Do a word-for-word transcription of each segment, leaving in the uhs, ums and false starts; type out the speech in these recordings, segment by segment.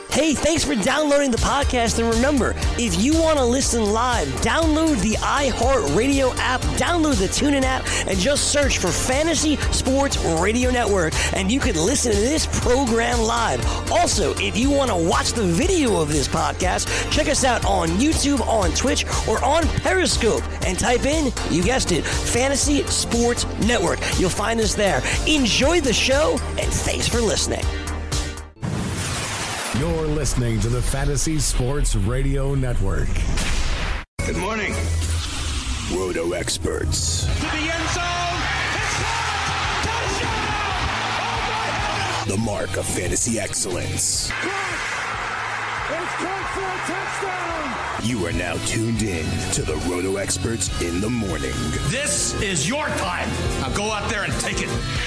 Hey, thanks for downloading the podcast. And remember, if you want to listen live, download the iHeartRadio app, download the TuneIn app, and just search for Fantasy Sports Radio Network, and you can listen to this program live. Also, if you want to watch the video of this podcast, check us out on YouTube, on Twitch, or on Periscope, and type in, you guessed it, Fantasy Sports Network. You'll find us there. Enjoy the show, and thanks for listening. You're listening to the Fantasy Sports Radio Network. Good morning. Roto Experts. To the end zone. It's touchdown! Oh my heavens! The mark of fantasy excellence. It's caught for a touchdown! You are now tuned in to the Roto Experts in the morning. This is your time. Now go out there and take it.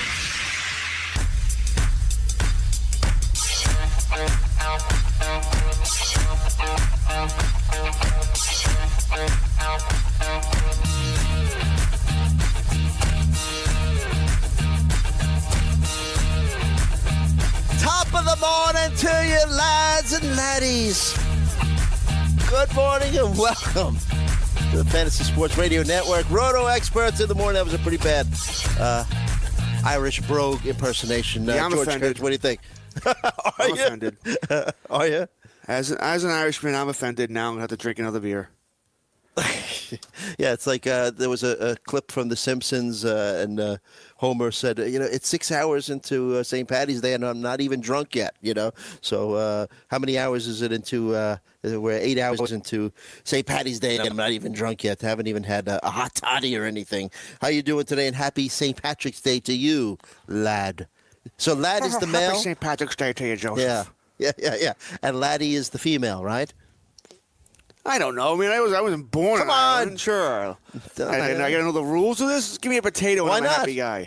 Top of the morning to you, lads and laddies. Good morning and welcome to the Fantasy Sports Radio Network. Roto Experts in the morning. That was a pretty bad uh, Irish brogue impersonation. Uh, Yeah, I'm George offended. Kurtz, what do you think? Are I'm you? offended. Are you? As an, as an Irishman, I'm offended. Now I'm going to have to drink another beer. Yeah, it's like uh, there was a, a clip from The Simpsons, uh, and uh, Homer said, you know, it's six hours into uh, Saint Patty's Day, and I'm not even drunk yet, you know. So uh, how many hours is it into, uh, we're eight hours into Saint Patty's Day, and I'm not even drunk yet. I haven't even had a, a hot toddy or anything. How you doing today, and happy Saint Patrick's Day to you, lad. So lad is the male? Happy Saint Patrick's Day to you, Joseph. Yeah, yeah, yeah, yeah. And laddie is the female, right? I don't know. I mean, I, was, I wasn't born Come in on. Ireland. Sure. I, I, I got to know the rules of this? Give me a potato Why and I'm not? a happy guy.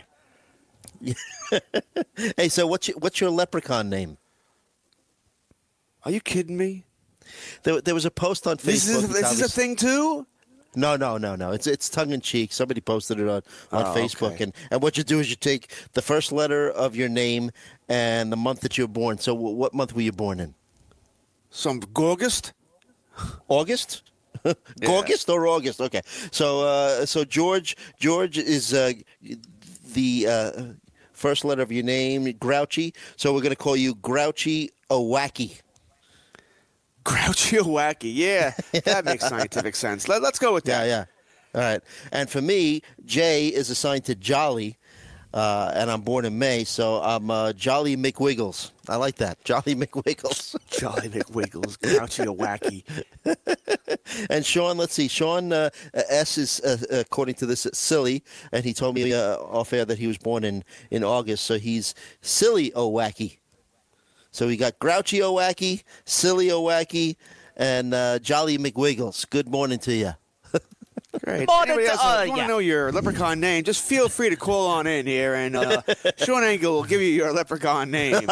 Hey, so what's your, what's your leprechaun name? Are you kidding me? There, there was a post on Facebook. This is, it's this is a obvious- thing, too? No, no, no, no. It's it's tongue in cheek. Somebody posted it on, on Oh, Facebook, okay. and, and what you do is you take the first letter of your name and the month that you were born. So, w- what month were you born in? Some Gorgist? August. August or August? Okay. So, uh, so George George is uh, the uh, first letter of your name, Grouchy. So we're going to call you Grouchy Owacky. Grouchy or wacky. Yeah, that makes scientific sense. Let, let's go with Yeah, that. yeah. All right. And for me, Jay is assigned to Jolly, uh, and I'm born in May, so I'm uh, Jolly McWiggles. I like that. Jolly McWiggles. Jolly McWiggles, Grouchy or wacky. And Sean, let's see. Sean uh, S is, uh, according to this, silly, and he told me uh, off air that he was born in, in August, so he's Silly Owacky. So we got Grouchy Owacky, Silly Owacky, and uh, Jolly McWiggles. Good morning to you. Great. Morning Anybody to else all want ya. to know your leprechaun name, just feel free to call on in here, and uh, Sean Engel will give you your leprechaun name.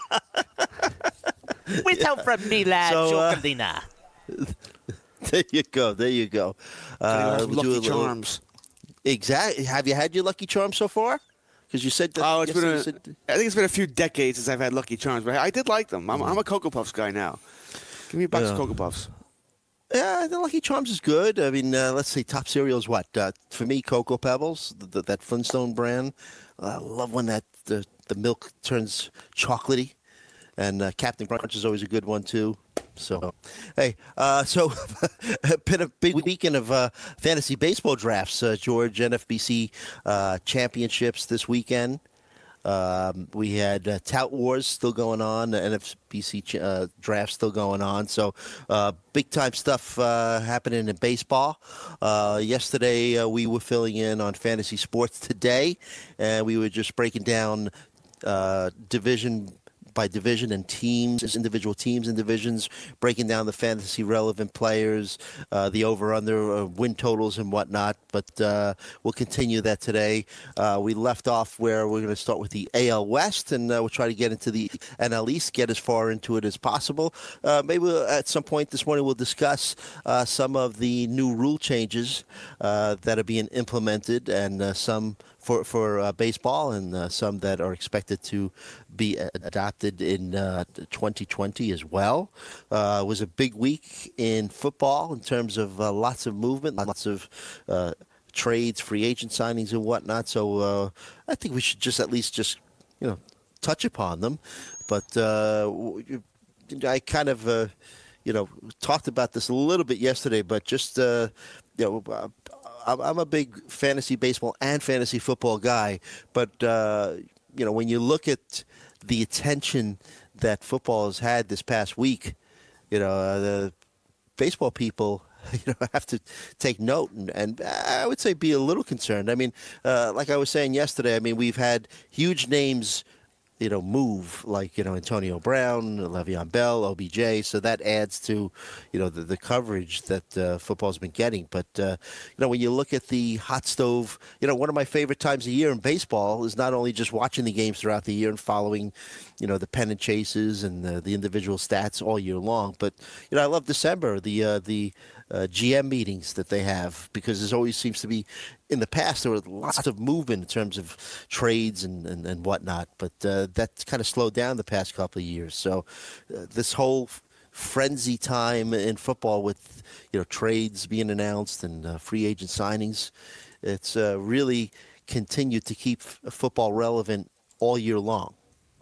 Without from me, lad, So, uh, Chocolina. There you go. There you go. Uh, Lucky we'll do a little- Charms. Exactly. Have you had your Lucky Charms so far? Because you said that. Oh, it's been yesterday a, you said- I think it's been a few decades since I've had Lucky Charms, but I did like them. I'm, I'm a Cocoa Puffs guy now. Give me a box Yeah. of Cocoa Puffs. Yeah, the Lucky Charms is good. I mean, uh, let's see, top cereal is what? Uh, for me, Cocoa Pebbles, th- th- that Flintstone brand. I love when that the, the milk turns chocolatey. And uh, Captain Crunch is always a good one, too. So, hey, uh, so been a big weekend of uh, fantasy baseball drafts, uh, George. N F B C uh, championships this weekend. Um, we had uh, Tout Wars still going on, the N F B C ch- uh, draft still going on. So uh, big time stuff uh, happening in baseball. Uh, yesterday uh, we were filling in on fantasy sports today, and we were just breaking down uh, division by division and teams, individual teams and divisions, breaking down the fantasy relevant players, uh, the over-under uh, win totals and whatnot. But uh, we'll continue that today. Uh, we left off where we're going to start with the A L West, and uh, we'll try to get into the N L East, get as far into it as possible. Uh, maybe we'll, at some point this morning we'll discuss uh, some of the new rule changes uh, that are being implemented and uh, some for for uh, baseball, and uh, some that are expected to be adopted in uh, twenty twenty as well. Uh, it was a big week in football in terms of uh, lots of movement, lots of uh, trades, free agent signings, and whatnot. So uh, I think we should just at least just you know touch upon them. But uh, I kind of uh, you know talked about this a little bit yesterday, but just uh, you know. Uh, I'm a big fantasy baseball and fantasy football guy, but uh, you know when you look at the attention that football has had this past week, you know uh, the baseball people you know have to take note and, and I would say be a little concerned. I mean, uh, like I was saying yesterday, I mean we've had huge names. You know, move like, you know, Antonio Brown, Le'Veon Bell, O B J. So that adds to, you know, the, the coverage that uh, football's been getting. But, uh, you know, when you look at the hot stove, you know, one of my favorite times of year in baseball is not only just watching the games throughout the year and following, you know, the pennant chases and the, the individual stats all year long. But, you know, I love December, the, uh, the, Uh, G M meetings that they have, because there always seems to be, in the past, there was lots of movement in terms of trades and, and, and whatnot, but uh, that's kind of slowed down the past couple of years. So uh, this whole f- frenzy time in football with, you know, trades being announced and uh, free agent signings, it's uh, really continued to keep f- football relevant all year long.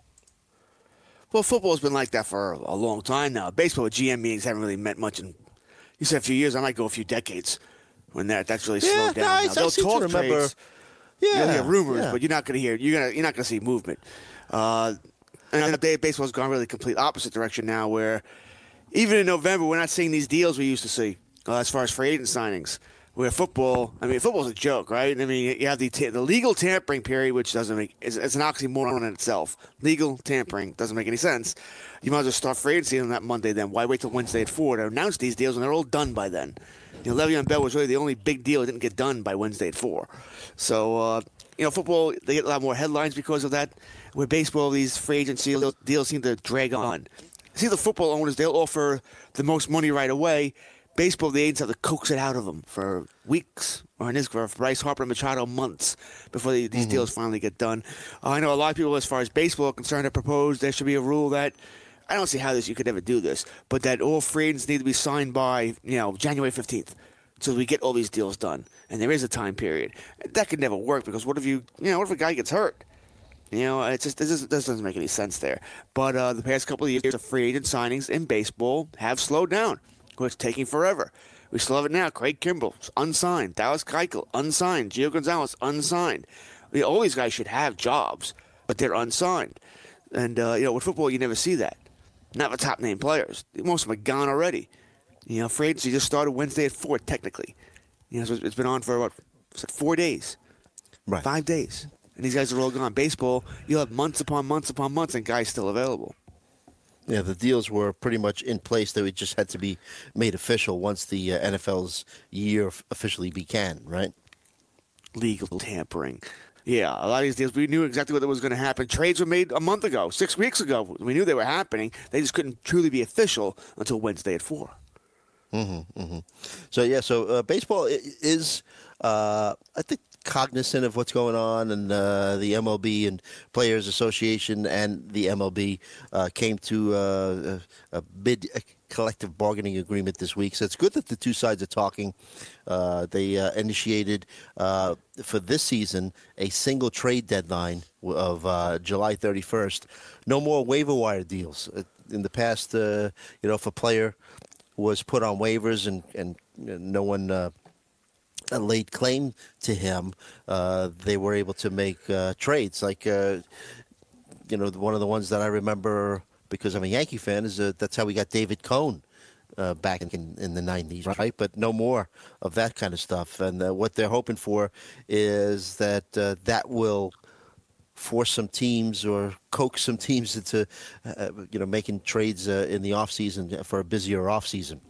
Well, football's been like that for a long time now. Baseball with G M meetings haven't really meant much in You said a few years. I might go a few decades when that that's really yeah, slowed down. No, now. They'll I talk remember. trades. Yeah, You'll hear rumors, yeah. but you're not going to hear. You're gonna you're not going to see movement. Uh, and the day baseball's gone really complete opposite direction now, where even in November we're not seeing these deals we used to see uh, as far as free agent signings. Where football, I mean, football's a joke, right? I mean, you have the ta- the legal tampering period, which doesn't make it's, it's an oxymoron in itself. Legal tampering doesn't make any sense. You might as well start free agency on that Monday. Then why wait till Wednesday at four to announce these deals, and they're all done by then? You know, Le'Veon Bell was really the only big deal that didn't get done by Wednesday at four. So, uh, you know, football, they get a lot more headlines because of that. Where baseball, these free agency deals seem to drag on. See, the football owners, they'll offer the most money right away. Baseball, the agents have to coax it out of them for weeks, or in this for Bryce Harper and Machado, months before they, these mm-hmm. deals finally get done. Uh, I know a lot of people, as far as baseball are concerned, have proposed there should be a rule that, I don't see how this you could ever do this, but that all free agents need to be signed by, you know, January fifteenth, so we get all these deals done. And there is a time period. That could never work, because what if you, you know, what if a guy gets hurt? You know, it's just this, is, this doesn't make any sense there. But uh, the past couple of years of free agent signings in baseball have slowed down. It's taking forever. We still have it now. Craig Kimbrell, unsigned. Dallas Keuchel, unsigned. Gio Gonzalez, unsigned. I mean, all these guys should have jobs, but they're unsigned. And, uh, you know, with football, you never see that. Not the top-name players. Most of them are gone already. You know, free agency just started Wednesday at four, technically. You know, so it's been on for, what, was it four days? Right. Five days. And these guys are all gone. Baseball, you'll have months upon months upon months and guys still available. Yeah, the deals were pretty much in place. They just had to be made official once the uh, N F L's year officially began, right? Legal tampering. Yeah, a lot of these deals, we knew exactly what was going to happen. Trades were made a month ago, six weeks ago. We knew they were happening. They just couldn't truly be official until Wednesday at four. Mm-hmm, mm-hmm. So, yeah, so uh, baseball is, uh, I think, cognizant of what's going on, and uh, the M L B and Players Association and the M L B uh, came to uh, a, a mid collective bargaining agreement this week. So it's good that the two sides are talking. Uh, they uh, initiated uh, for this season a single trade deadline of uh, July thirty-first. No more waiver wire deals. In the past, uh, you know, if a player was put on waivers and, and no one uh, laid claim to him, uh, they were able to make uh, trades. Like, uh, you know, one of the ones that I remember, because I'm a Yankee fan, is uh, that's how we got David Cone uh, back in, in the nineties, right? But no more of that kind of stuff. And uh, what they're hoping for is that uh, that will force some teams or coax some teams into, uh, you know, making trades uh, in the offseason for a busier offseason.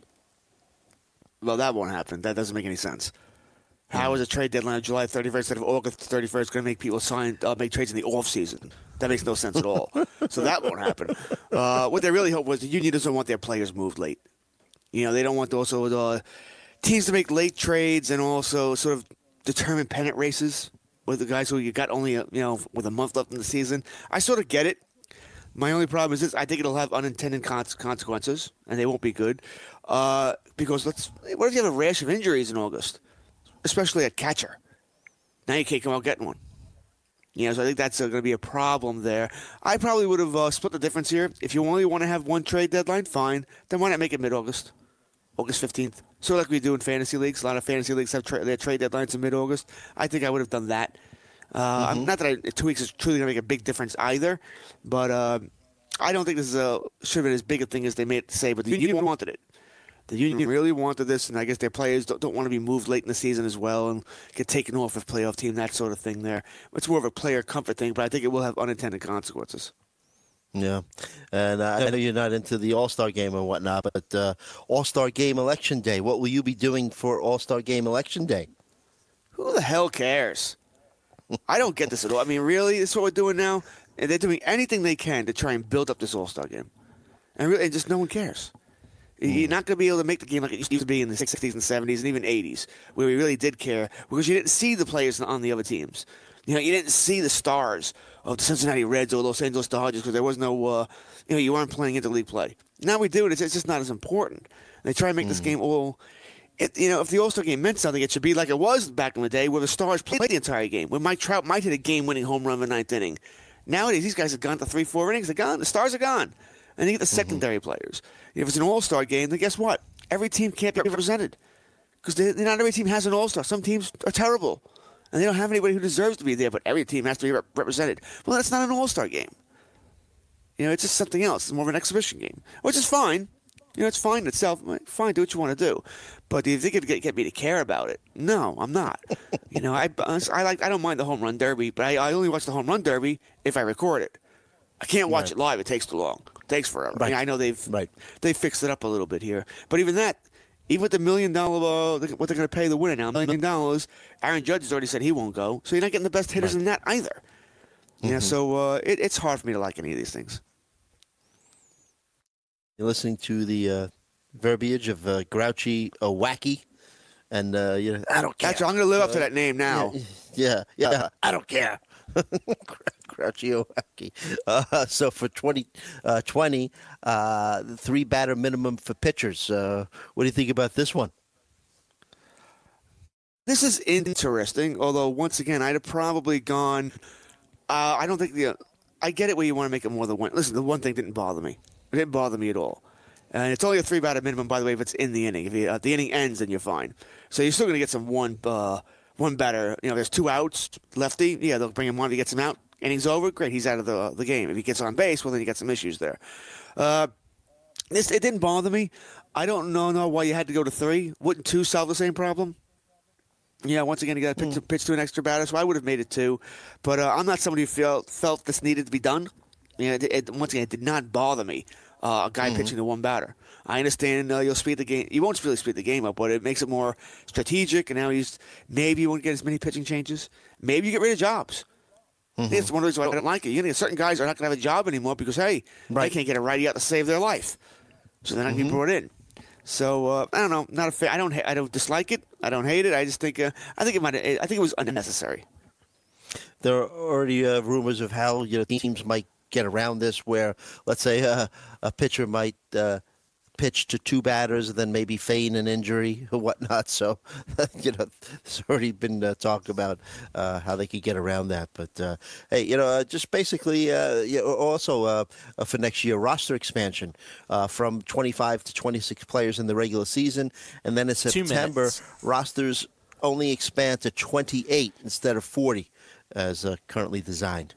Well, that won't happen. That doesn't make any sense. How is a trade deadline of July thirty-first instead of August thirty-first going to make people sign, uh, make trades in the off-season? That makes no sense at all. So that won't happen. Uh, what they really hope was the union doesn't want their players moved late. You know, they don't want also uh, teams to make late trades and also sort of determine pennant races with the guys who you got only a, you know with a month left in the season. I sort of get it. My only problem is this: I think it'll have unintended consequences, and they won't be good. Uh, because let's what if you have a rash of injuries in August, especially a catcher? Now you can't come out getting one. You know, so I think that's uh, going to be a problem there. I probably would have uh, split the difference here. If you only want to have one trade deadline, fine. Then why not make it mid-August, August fifteenth? So like we do in fantasy leagues. A lot of fantasy leagues have tra- their trade deadlines in mid-August. I think I would have done that. Uh, mm-hmm. Not that I, two weeks is truly going to make a big difference either, but uh, I don't think this is a, should have been as big a thing as they made it say, but the union wanted it. The union really wanted this, and I guess their players don't, don't want to be moved late in the season as well and get taken off of playoff team, that sort of thing there. It's more of a player comfort thing, but I think it will have unintended consequences. Yeah, and uh, I know you're not into the All-Star Game and whatnot, but uh, All-Star Game Election Day, what will you be doing for All-Star Game Election Day? Who the hell cares? I don't get this at all. I mean, really? This is what we're doing now? And they're doing anything they can to try and build up this All-Star Game. And really, and just no one cares. You're not going to be able to make the game like it used to be in the sixties and seventies and even eighties, where we really did care, because you didn't see the players on the other teams. You know, you didn't see the stars of the Cincinnati Reds or Los Angeles Dodgers because there was no, uh, you know, you weren't playing interleague play. Now we do it. It's, it's just not as important. They try and make mm. this game all, it, you know, if the All-Star Game meant something, it should be like it was back in the day where the stars played the entire game, where Mike Trout might hit a game-winning home run in the ninth inning. Nowadays, these guys have gone to three, four innings. They're gone. The stars are gone. And you get the secondary mm-hmm. players. If it's an all-star game, then guess what? Every team can't be represented because not every team has an all-star. Some teams are terrible, and they don't have anybody who deserves to be there, but every team has to be rep- represented. Well, that's not an all-star game. You know, it's just something else. It's more of an exhibition game, which is fine. You know, it's fine in itself. Fine, do what you want to do. But do you think it'd get, get me to care about it? No, I'm not. you know, I, I, like, I don't mind the home run derby, but I, I only watch the home run derby if I record it. I can't watch right. it live. It takes too long. It takes forever. Right. I, mean, I know they've right. they fixed it up a little bit here. But even that, even with the million dollar, uh, what they're going to pay the winner now, million dollars, Aaron Judge has already said he won't go. So you're not getting the best hitters right. in that either. Mm-hmm. You know, so uh, it, it's hard for me to like any of these things. You're listening to the uh, verbiage of uh, Grouchy Wacky. And, uh, you know, I don't care. Actually, I'm going to live up to that name now. Yeah, yeah, yeah. I don't care. Grouchy Wacky. Uh, so for twenty twenty, uh, three batter minimum for pitchers. Uh, what do you think about this one? This is interesting, although once again, I'd have probably gone. Uh, I don't think the. I get it where you want to make it more than one. Listen, the one thing didn't bother me. It didn't bother me at all. And it's only a three batter minimum, by the way, if it's in the inning. If you, uh, the inning ends, then you're fine. So you're still going to get some one uh, one batter. You know, there's two outs, lefty. Yeah, they'll bring him on if he gets him out. Innings over, great. He's out of the uh, the game. If he gets on base, well, then you got some issues there. Uh, this it didn't bother me. I don't know, know why you had to go to three. Wouldn't two solve the same problem? Yeah, once again, you got to pitch, mm. pitch to an extra batter, so I would have made it two. But uh, I'm not somebody who felt felt this needed to be done. You know, it, it, once again, it did not bother me. Uh, a guy mm-hmm. pitching to one batter. I understand uh, you'll speed the game. You won't really speed the game up, but it makes it more strategic. And now he's maybe you won't get as many pitching changes. Maybe you get rid of jobs. Mm-hmm. It's one of the reasons why I don't like it. You know, certain guys are not going to have a job anymore because hey, right. they can't get a righty out to save their life, so they're not mm-hmm. going to be brought in. So uh, I don't know. Not a fa- I don't. Ha- I don't dislike it. I don't hate it. I just think. Uh, I think it might. I think it was unnecessary. There are already uh, rumors of how you know teams might get around this, where let's say uh, a pitcher might uh, pitch to two batters and then maybe feign an injury or whatnot. So, you know, there's already been uh, talk about uh, how they could get around that. But, uh, hey, you know, uh, just basically uh, you know, also uh, uh, for next year, roster expansion uh, from twenty-five to twenty-six players in the regular season. And then in September, rosters only expand to twenty-eight instead of forty as uh, currently designed.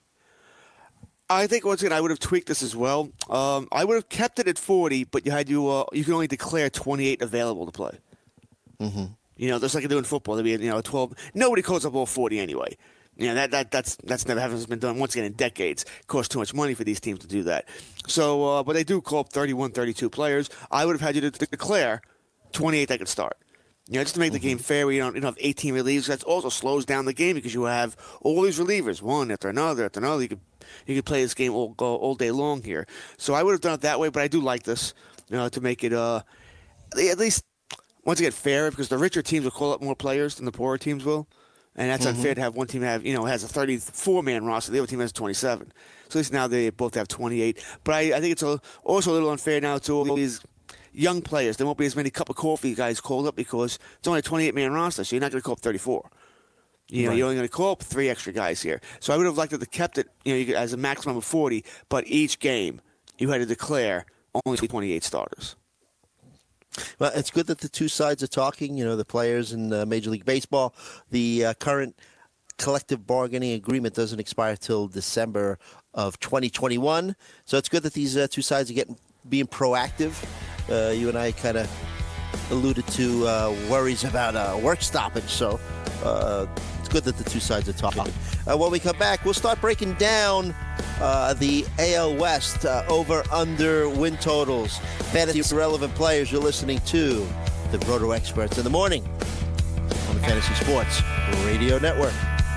I think once again I would have tweaked this as well. Um, I would have kept it at forty, but you had you uh, you can only declare twenty-eight available to play. Mm-hmm. You know, just like you do in football, there'd be you know twelve. Nobody calls up all forty anyway. You know that that that's that's never hasn't been done once again in decades. It costs too much money for these teams to do that. So, uh, but they do call up thirty-one, thirty-two players. I would have had you to declare twenty-eight that could start. You know, just to make the mm-hmm. game fair, you don't, you don't have eighteen relievers. That also slows down the game because you have all these relievers, one after another after another. You could you could play this game all all day long here. So I would have done it that way, but I do like this, you know, to make it uh at least once again fair because the richer teams will call up more players than the poorer teams will, And that's Mm-hmm. unfair to have one team have, you know, has a thirty-four man roster. The other team has twenty-seven. So at least now they both have twenty-eight. But I, I think it's a, also a little unfair now to all these young players. There won't be as many cup of coffee guys called up because it's only a twenty-eight man roster, so you're not going to call up thirty-four. You know, Right. you're only going to call up three extra guys here. So I would have liked to have kept it, you know, you could, as a maximum of forty, but each game you had to declare only twenty-eight starters. Well, it's good that the two sides are talking, you know, the players in uh, Major League Baseball. The uh, current collective bargaining agreement doesn't expire till December of twenty twenty-one. So it's good that these uh, two sides are getting being proactive. Uh, you and I kind of alluded to uh, worries about uh, work stoppage, so uh, it's good that the two sides are talking. Uh, when we come back, we'll start breaking down uh, the A L West uh, over-under win totals. Fantasy relevant players, you're listening to the Roto Experts in the morning on the Fantasy Sports Radio Network.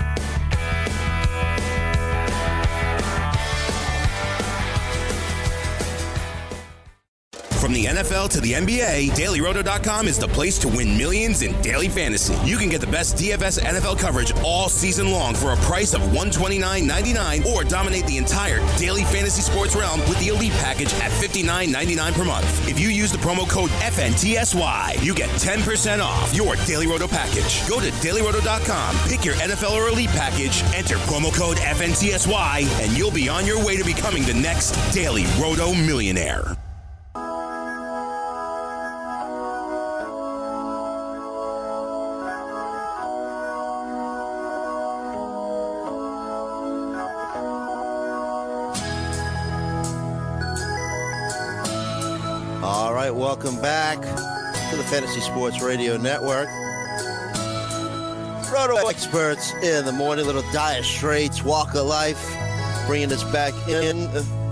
From the N F L to the N B A, Daily Roto dot com is the place to win millions in daily fantasy. You can get the best D F S N F L coverage all season long for a price of one hundred twenty-nine ninety-nine, or dominate the entire daily fantasy sports realm with the Elite package at fifty-nine ninety-nine per month. If you use the promo code F N T S Y, you get ten percent off your Daily Roto package. Go to Daily Roto dot com, pick your N F L or Elite package, enter promo code F N T S Y, and you'll be on your way to becoming the next Daily Roto millionaire. All right, welcome back to the Fantasy Sports Radio Network. Roto Experts in the morning, little Dire Straits, Walk of Life, bringing us back in.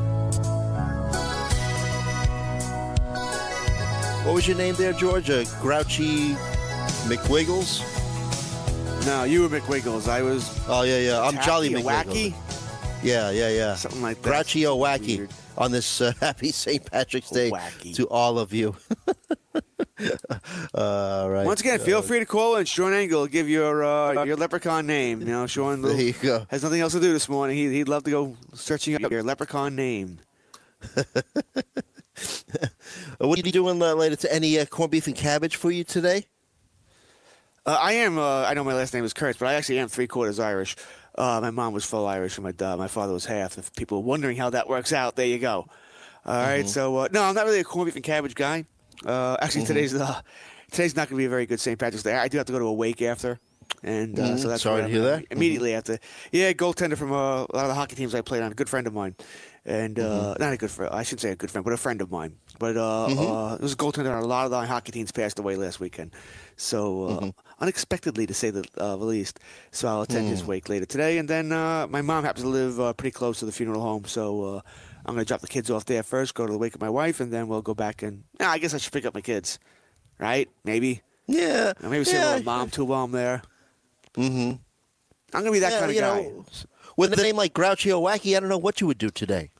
What was your name there, George? Uh, Grouchy McWiggles? No, you were McWiggles. I was Oh, yeah, yeah. I'm Jolly McWiggles. Wacky? Yeah, yeah, yeah. Something like that. Grouchy O Wacky. Weird. On this uh, happy Saint Patrick's Day Wacky. to all of you. All right. Once again, feel free to call in. Sean Engel will give your uh, your leprechaun name. You know, Sean There you go. has nothing else to do this morning. He, he'd love to go searching up your leprechaun name. What are you doing uh, later? To any uh, corned beef and cabbage for you today? Uh, I am. Uh, I know my last name is Kurtz, but I actually am three quarters Irish. Uh, my mom was full Irish, and my uh, my father was half. If people are wondering how that works out, there you go. All right. So uh, no, I'm not really a corned beef and cabbage guy. Uh, actually, Mm-hmm. today's uh, today's not going to be a very good Saint Patrick's Day. I do have to go to a wake after, and uh, Mhm. so that's Sorry where to I'm hear gonna that. be Immediately after, yeah, goaltender from uh, a lot of the hockey teams I played on. A good friend of mine, and uh, Mm-hmm. not a good friend. I shouldn't say a good friend, but a friend of mine. But uh, uh, it was a goaltender on a lot of the hockey teams passed away last weekend. So uh, Mm-hmm. unexpectedly, to say the, uh, the least. So I'll attend Mm. his wake later today, and then uh, my mom happens to live uh, pretty close to the funeral home, so uh, I'm going to drop the kids off there first, go to the wake of my wife, and then we'll go back and. Nah, I guess I should pick up my kids, right? Maybe. Yeah. Or maybe say yeah. a little mom to mom there. Mm-hmm. I'm going to be that Yeah, kind of you guy. know, with a name like Grouchy O Wacky, I don't know what you would do today.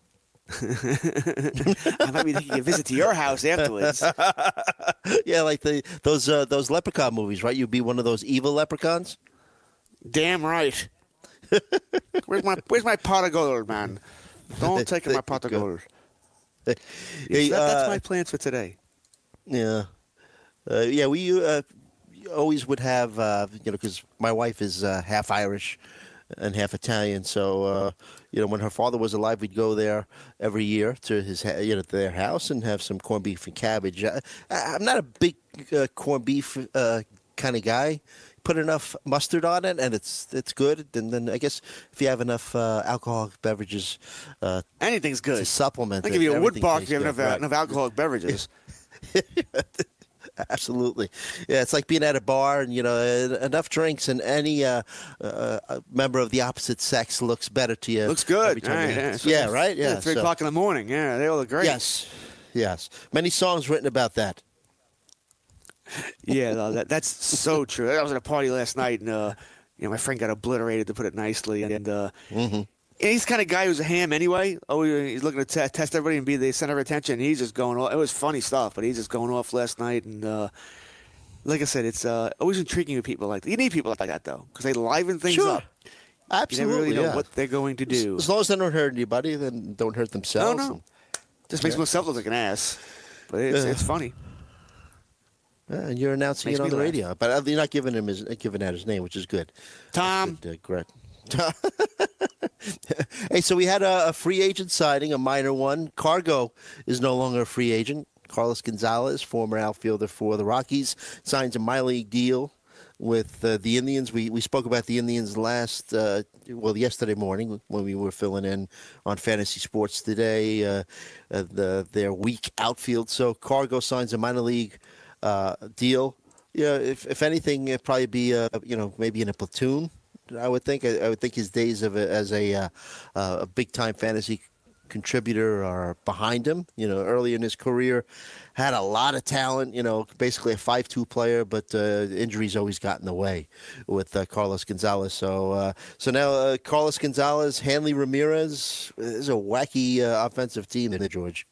I might be taking a visit to your house afterwards. Yeah, like the those uh, those leprechaun movies, right? You'd be one of those evil leprechauns. Damn right. Where's my Where's my pot of gold, man? Don't take my pot of Go. gold. Hey, Yes, that, that's uh, my plans for today. Yeah, uh, yeah. We uh, always would have, uh, you know, because my wife is uh, half Irish and half Italian. So, uh, you know, when her father was alive, we'd go there every year to his, ha- you know, to their house and have some corned beef and cabbage. I, I'm not a big uh, corned beef uh, kind of guy. Put enough mustard on it, and it's it's good. And then I guess if you have enough uh, alcoholic beverages, uh, Anything's good. to supplement I'll it, give you a wood everything bark if you tastes have good, enough, right. enough alcoholic beverages. Absolutely. Yeah, it's like being at a bar and, you know, enough drinks and any uh, uh, member of the opposite sex looks better to you. Looks good. every time Right, you- yeah, So yeah, it's- right? Yeah. three so- o'clock in the morning. Yeah, they all look great. Yes. Yes. Many songs written about that. Yeah, no, that, that's so true. I was at a party last night, and uh, you know, my friend got obliterated, to put it nicely. And uh, Mm-hmm. and he's the kind of guy who's a ham anyway. Oh, he's looking to t- test everybody and be the center of attention. He's just going off. It was funny stuff, but he's just going off last night. And uh, like I said, it's uh, always intriguing with people like that. You need people like that, though, because they liven things Sure. up. Absolutely, You never really know yeah. what they're going to do. As long as they don't hurt anybody, then don't hurt No, themselves. no. and- Just makes Yeah. myself look like an ass. But it's, Yeah. it's funny. Yeah, and you're announcing Makes it on me the laugh. radio, but uh, you're not giving him his giving out his name, which is good. Tom. That's good, uh, Greg. Hey, so we had a, a free agent signing, a minor one. Cargo is no longer a free agent. Carlos Gonzalez, former outfielder for the Rockies, signs a minor league deal with uh, the Indians. We we spoke about the Indians last, uh, well, yesterday morning when we were filling in on Fantasy Sports Today, uh, uh, the, their weak outfield. So Cargo signs a minor league uh, deal. Yeah, if if anything, it'd probably be uh, you know maybe in a platoon. I would think. I, I would think his days of a, as a uh, uh, a big time fantasy contributor are behind him. You know, early in his career, had a lot of talent. You know, basically a five two player, but uh, injuries always got in the way with uh, Carlos Gonzalez. So uh, so now uh, Carlos Gonzalez, Hanley Ramirez is a wacky uh, offensive team there, George.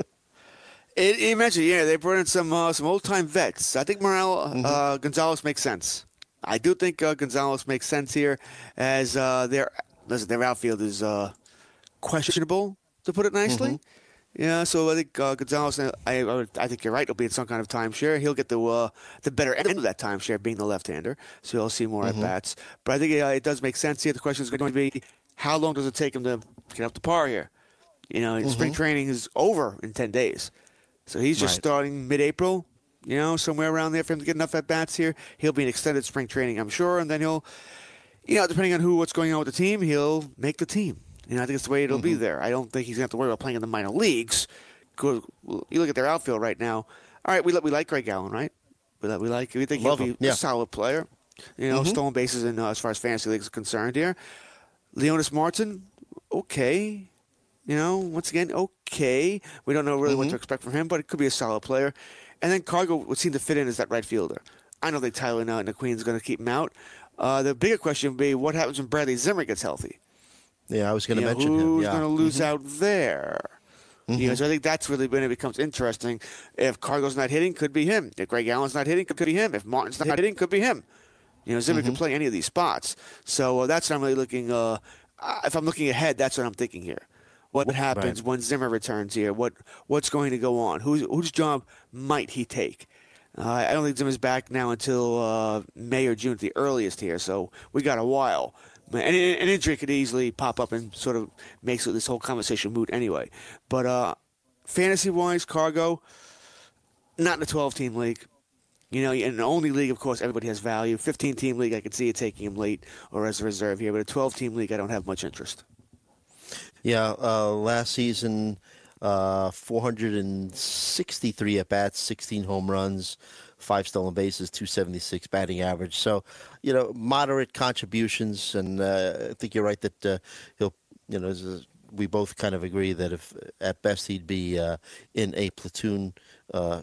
It, you mentioned, yeah, they brought in some uh, some old time vets. I think Morel Mm-hmm. uh, Gonzalez makes sense. I do think uh, Gonzalez makes sense here, as uh, their listen, their outfield is uh, questionable, to put it nicely. Mm-hmm. Yeah, so I think uh, Gonzalez. I, I would- I think you're right. He'll be in some kind of timeshare. He'll get the uh, the better end of that timeshare, being the left-hander. So he'll see more Mm-hmm. at bats. But I think uh, it does make sense here. The question is going to be, how long does it take him to get up to par here? You know, spring training is over in ten days. So he's just Right. starting mid-April, you know, somewhere around there for him to get enough at-bats here. He'll be in extended spring training, I'm sure, and then he'll, you know, depending on who, what's going on with the team, he'll make the team. You know, I think it's the way it'll be there. I don't think he's going to have to worry about playing in the minor leagues. 'Cause you look at their outfield right now. All right, we, we like Greg Allen, right? We, like- we like, we think Love he'll him, be yeah. a solid player. You know, stolen bases in, uh, as far as fantasy leagues are concerned here. Leonis Martin, okay. You know, once again, okay. We don't know really what to expect from him, but it could be a solid player. And then Cargo would seem to fit in as that right fielder. I don't think Tyler Nutt and the Queen's going to keep him out. Uh, the bigger question would be, what happens when Bradley Zimmer gets healthy? Yeah, I was going to You know, mention him. who's Yeah. going to lose out there? You know, so I think that's really when it becomes interesting. If Cargo's not hitting, could be him. If Greg Allen's not hitting, could be him. If Martin's not hitting, could be him. You know, Zimmer can play any of these spots. So uh, that's what I'm really looking. Uh, uh, if I'm looking ahead, that's what I'm thinking here. What happens Right. when Zimmer returns here? What what's going to go on? Who's, whose job might he take? Uh, I don't think Zimmer's back now until uh, May or June at the earliest here, so we got a while. And an injury could easily pop up and sort of makes this whole conversation moot anyway. But uh, fantasy-wise, Cargo, not in a twelve-team league. You know, in the only league, of course, everybody has value. fifteen-team league, I could see it taking him late or as a reserve here. But a twelve-team league, I don't have much interest. Yeah, uh, last season, uh, four hundred sixty-three at bats, sixteen home runs, five stolen bases, two seventy-six batting average. So, you know, moderate contributions, and uh, I think you're right that uh, he'll, you know, as we both kind of agree that if at best he'd be uh, in a platoon uh,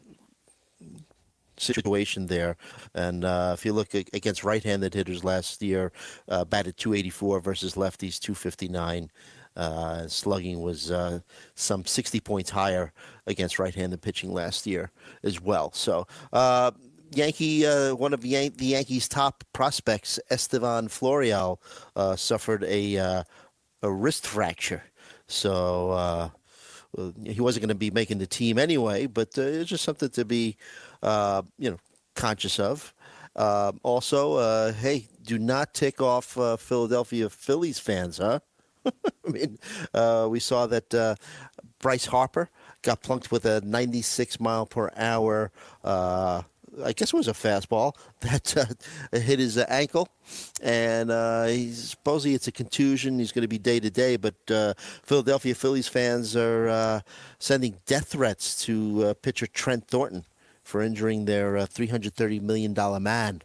situation there. And uh, if you look a- against right-handed hitters last year, uh, batted two eighty-four versus lefties two fifty-nine. Uh, slugging was uh, some sixty points higher against right-handed pitching last year as well. So, uh, Yankee, uh, one of Yan- the Yankees' top prospects, Estevan Florial, uh, suffered a uh, a wrist fracture. So uh, uh, he wasn't going to be making the team anyway, but uh, it's just something to be, uh, you know, conscious of. Uh, also, uh, hey, do not tick off uh, Philadelphia Phillies fans, huh? I mean, uh, we saw that uh, Bryce Harper got plunked with a ninety-six mile per hour, uh, I guess it was a fastball, that uh, hit his uh, ankle. And uh, he's, supposedly it's a contusion. He's going to be day-to-day. But uh, Philadelphia Phillies fans are uh, sending death threats to uh, pitcher Trent Thornton for injuring their uh, three hundred thirty million dollars man.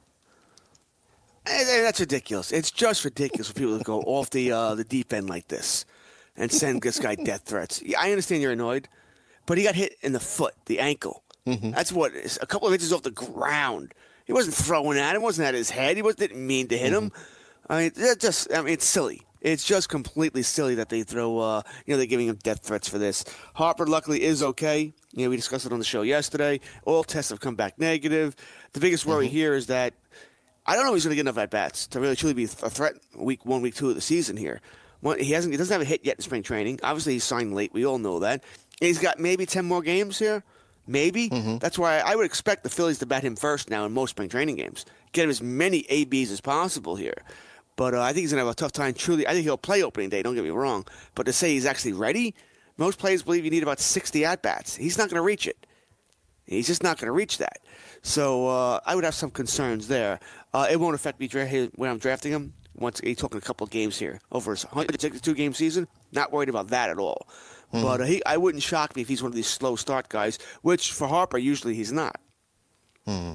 Eh, That's ridiculous. It's just ridiculous for people to go off the uh, the deep end like this and send this guy death threats. Yeah, I understand you're annoyed, but he got hit in the foot, the ankle. Mm-hmm. That's what it is. A couple of inches off the ground. He wasn't throwing at him. Wasn't at his head. He wasn't didn't mean to hit him. I mean, that just I mean, it's silly. It's just completely silly that they throw, uh, you know, they're giving him death threats for this. Harper, luckily, is okay. You know, we discussed it on the show yesterday. All tests have come back negative. The biggest worry mm-hmm. here is that I don't know if he's going to get enough at-bats to really truly be a threat week one, week two of the season here. One, he hasn't, he doesn't have a hit yet in spring training. Obviously, he's signed late. We all know that. And he's got maybe ten more games here. Maybe. Mm-hmm. That's why I would expect the Phillies to bat him first now in most spring training games. Get him as many A Bs as possible here. But uh, I think he's going to have a tough time. Truly, I think he'll play opening day, don't get me wrong. But to say he's actually ready, most players believe you need about sixty at-bats. He's not going to reach it. He's just not going to reach that. So uh, I would have some concerns there. Uh, it won't affect me dra- when I'm drafting him. Once he's talking a couple of games here. Over his one hundred sixty-two game season, not worried about that at all. Mm-hmm. But uh, he, I wouldn't shock me if he's one of these slow start guys, which for Harper, usually he's not. Hmm.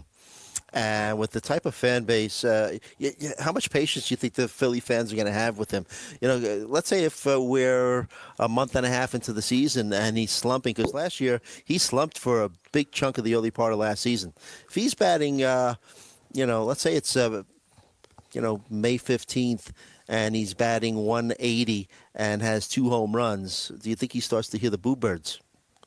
And with the type of fan base, uh, y- y- how much patience do you think the Philly fans are going to have with him? You know, let's say if uh, we're a month and a half into the season and he's slumping, because last year he slumped for a big chunk of the early part of last season. If he's batting, uh, you know, let's say it's, uh, you know, May fifteenth, and he's batting one eighty and has two home runs, do you think he starts to hear the boo birds?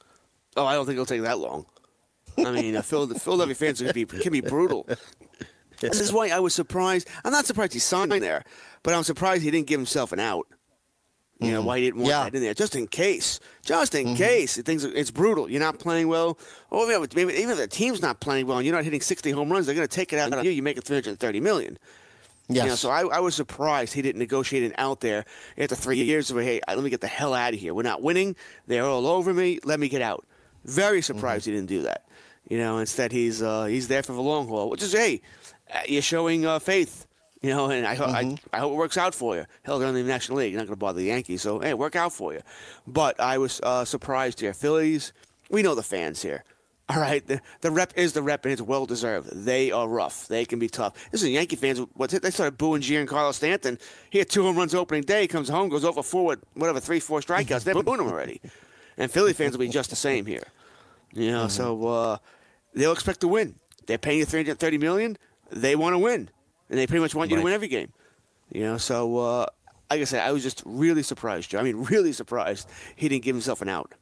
Oh, I don't think it'll take that long. I mean, uh, Philadelphia fans can be, can be brutal. This is why I was surprised. I'm not surprised he signed there, but I'm surprised he didn't give himself an out. You know, mm-hmm. why he didn't want yeah. that in there, just in case. Just in mm-hmm. case. It thinks it's brutal. You're not playing well. Or maybe even if the team's not playing well and you're not hitting sixty home runs, they're going to take it out on you. You make it three hundred thirty million dollars. Yes. You know, so I, I was surprised he didn't negotiate an out there after three years of, hey, let me get the hell out of here. We're not winning. They're all over me. Let me get out. Very surprised mm-hmm. he didn't do that. You know, instead he's uh, he's there for the long haul, which is, hey, you're showing uh, faith. You know, and I, mm-hmm. I I hope it works out for you. Hell, they're in the National League. You're not going to bother the Yankees, so, hey, work out for you. But I was uh, surprised here. Phillies, we know the fans here. All right, the, the rep is the rep, and it's well-deserved. They are rough. They can be tough. Listen, Yankee fans, what's it? They started booing Giancarlo Stanton. He had two home runs opening day, comes home, goes over four with whatever, three, four strikeouts. They're booing him already. And Philly fans will be just the same here. You know, mm-hmm. so uh, they'll expect to win. They're paying you three hundred thirty million dollars. They want to win. And they pretty much want you right. to win every game. You know, so uh, like I said, I was just really surprised, Joe. I mean, really surprised he didn't give himself an out.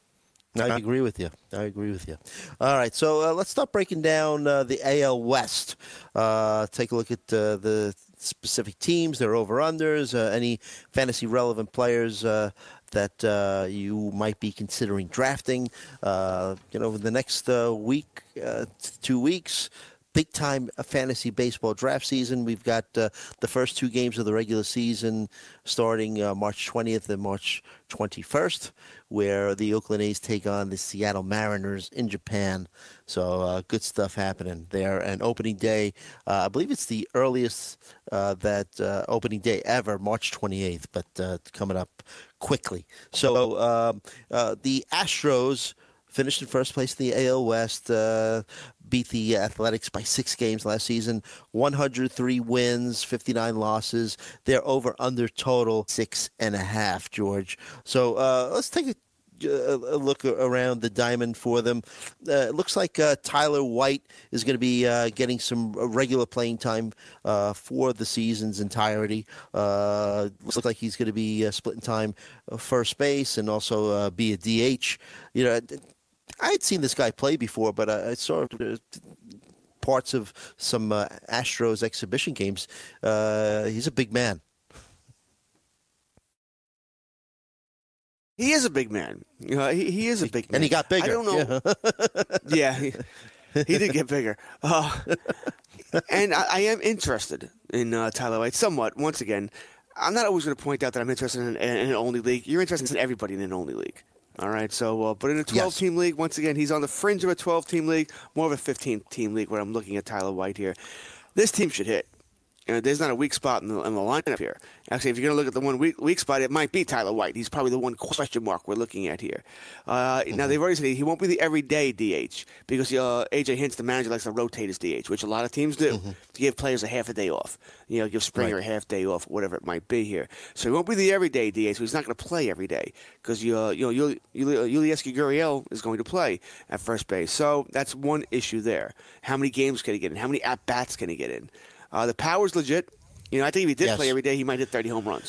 I agree with you. I agree with you. All right, so uh, let's start breaking down uh, the A L West. Uh, take a look at uh, the specific teams, their over-unders, uh, any fantasy-relevant players uh, that uh, you might be considering drafting. Uh, you know, over the next uh, week, uh, two weeks, big-time fantasy baseball draft season. We've got uh, the first two games of the regular season starting uh, March twentieth and March twenty-first, where the Oakland A's take on the Seattle Mariners in Japan. So uh, good stuff happening there. And opening day, uh, I believe it's the earliest uh, that uh, opening day ever, March twenty-eighth, but uh, coming up quickly. So um, uh, the Astros finished in first place in the A L West, uh, beat the Athletics by six games last season, one hundred three wins, fifty-nine losses. Their over-under total, six and a half, George. So uh, let's take a, a look around the diamond for them. Uh, it looks like uh, Tyler White is going to be uh, getting some regular playing time uh, for the season's entirety. Uh, looks like he's going to be uh, splitting time first base and also uh, be a D H. You know, I had seen this guy play before, but I saw parts of some uh, Astros exhibition games. Uh, he's a big man. He is a big man. Uh, he, he is a big man. And he got bigger. I don't know. Yeah, yeah he, he did get bigger. Uh, and I, I am interested in uh, Tyler White somewhat. Once again, I'm not always going to point out that I'm interested in, in, in an only league. You're interested in everybody in an only league. All right, so, uh, but in a twelve-team yes. league, once again, he's on the fringe of a twelve-team league, more of a fifteen-team league where I'm looking at Tyler White here. This team should hit. You know, there's not a weak spot in the, in the lineup here. Actually, if you're going to look at the one weak, weak spot, it might be Tyler White. He's probably the one question mark we're looking at here. Uh, mm-hmm. Now, they've already said he won't be the everyday D H because uh, A J Hinch, the manager, likes to rotate his D H, which a lot of teams do, mm-hmm. to give players a half a day off. You know, give Springer right. a half day off, whatever it might be here. So he won't be the everyday D H, so he's not going to play every day because you, uh, you know, Yulieski Gurriel is going to play at first base. So that's one issue there. How many games can he get in? How many at-bats can he get in? Uh, the power's legit. You know, I think if he did yes. play every day, he might hit thirty home runs.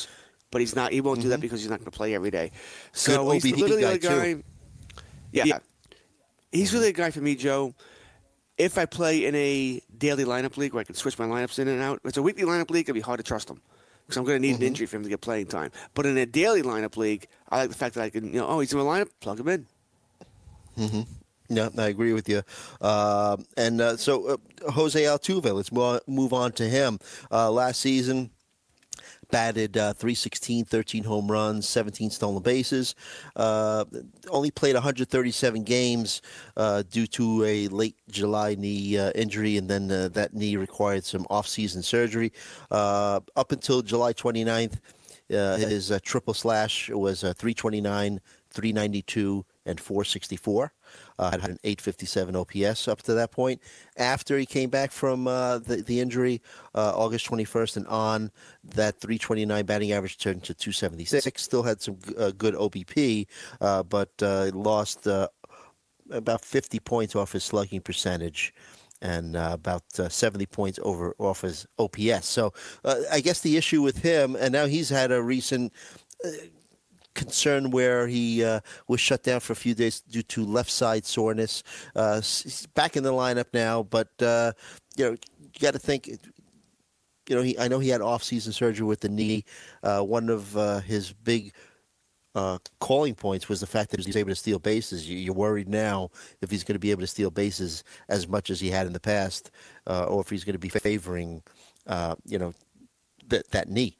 but he's not. He won't Mm-hmm. do that because he's not going to play every day. So Good he's O B P literally guy, a guy. too. Yeah, yeah, he's really a guy for me, Joe. If I play in a daily lineup league where I can switch my lineups in and out, if it's a weekly lineup league, it'd be hard to trust him because I'm going to need Mm-hmm. an injury for him to get playing time. But in a daily lineup league, I like the fact that I can, you know, oh, he's in my lineup, plug him in. Mm-hmm. Yeah, I agree with you. Uh, and uh, so uh, Jose Altuve, let's mo- move on to him. Uh, last season, batted uh, three sixteen, thirteen home runs, seventeen stolen bases. Uh, only played one hundred thirty-seven games uh, due to a late July knee uh, injury, and then uh, that knee required some off-season surgery. Uh, up until July twenty-ninth, uh, his uh, triple slash was uh, three twenty-nine, three ninety-two, and four sixty-four. Uh, had an eight fifty-seven O P S up to that point. After he came back from uh, the, the injury, uh, August twenty-first and on, that three twenty-nine batting average turned to two seventy-six. Still had some uh, good O B P, uh, but uh, lost uh, about fifty points off his slugging percentage and uh, about uh, seventy points over off his O P S. So uh, I guess the issue with him, and now he's had a recent Uh, concern where he uh, was shut down for a few days due to left side soreness. Uh, he's back in the lineup now, but uh, you know, you got to think. You know, he I know he had off-season surgery with the knee. Uh, one of uh, his big uh, calling points was the fact that he was able to steal bases. You, you're worried now if he's going to be able to steal bases as much as he had in the past, uh, or if he's going to be favoring, uh, you know, that that knee.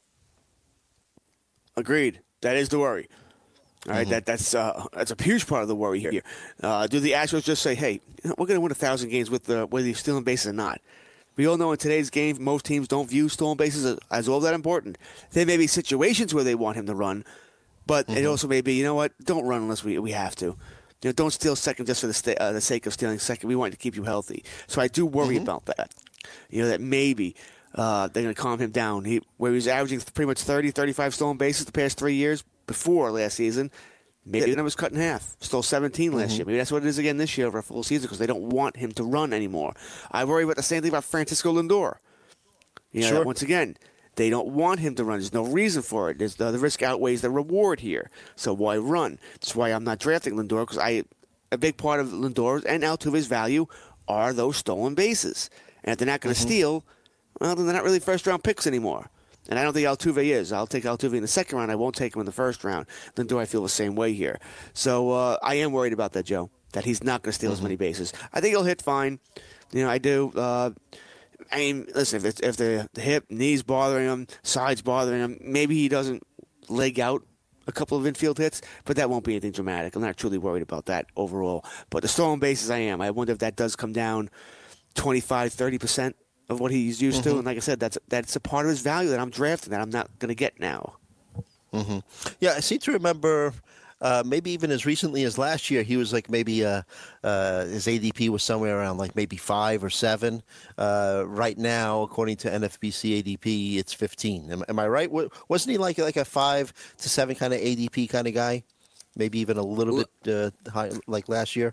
Agreed. That is the worry. All right, mm-hmm. that that's uh, that's a huge part of the worry here. Uh, do the Astros just say, "Hey, we're going to win a thousand games with the, whether you're stealing bases or not"? We all know in today's game, most teams don't view stolen bases as, as all that important. There may be situations where they want him to run, but mm-hmm. it also may be, you know what? Don't run unless we we have to. You know, don't steal second just for the sta- uh, the sake of stealing second. We want to keep you healthy. So I do worry mm-hmm. about that. You know, that maybe. Uh, they're going to calm him down. He, where he was averaging pretty much thirty, thirty-five stolen bases the past three years before last season, maybe that was cut in half. Stole seventeen last mm-hmm. year. Maybe that's what it is again this year over a full season because they don't want him to run anymore. I worry about the same thing about Francisco Lindor. You know, sure. Once again, they don't want him to run. There's no reason for it. There's, the, the risk outweighs the reward here. So why run? That's why I'm not drafting Lindor because I a big part of Lindor's and Altuve's value are those stolen bases. And if they're not going to mm-hmm. steal, well, then they're not really first-round picks anymore. And I don't think Altuve is. I'll take Altuve in the second round. I won't take him in the first round. Then do I feel the same way here? So uh, I am worried about that, Joe, that he's not going to steal mm-hmm. as many bases. I think he'll hit fine. You know, I do. Uh, I mean, listen, if, it's, if the, the hip, knees bothering him, sides bothering him, maybe he doesn't leg out a couple of infield hits, but that won't be anything dramatic. I'm not truly worried about that overall. But the stolen bases, I am. I wonder if that does come down twenty-five, thirty percent. Of what he's used mm-hmm. to, and like I said, that's that's a part of his value that I'm drafting that I'm not going to get now. Mm-hmm. Yeah, I seem to remember uh, maybe even as recently as last year, he was like maybe uh, uh, his A D P was somewhere around like maybe five or seven. Uh, right now, according to N F B C A D P, it's fifteen. Am, am I right? Wasn't he like like a five to seven kind of A D P kind of guy? Maybe even a little bit uh, high, like last year.